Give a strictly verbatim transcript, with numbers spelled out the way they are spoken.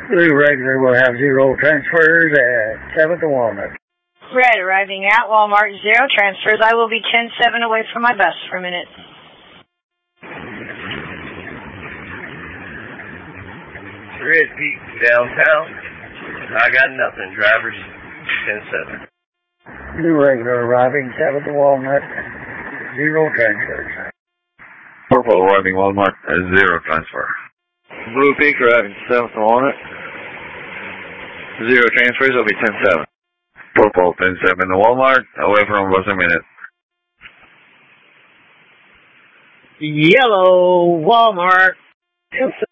Blue regular will have zero transfers at seventh and Walnut. Red arriving at Walmart, zero transfers. I will be ten seven away from my bus for a minute. Red Peak downtown. I got nothing. Drivers, ten seven. Blue regular arriving seventh and Walnut, zero transfers. Purple arriving Walmart, zero transfer. Blue Peak arriving seventh and Walnut, zero transfers. I'll be ten seven. Purple ten seven to Walmart, away from bus a minute. Yellow Walmart, ten seven.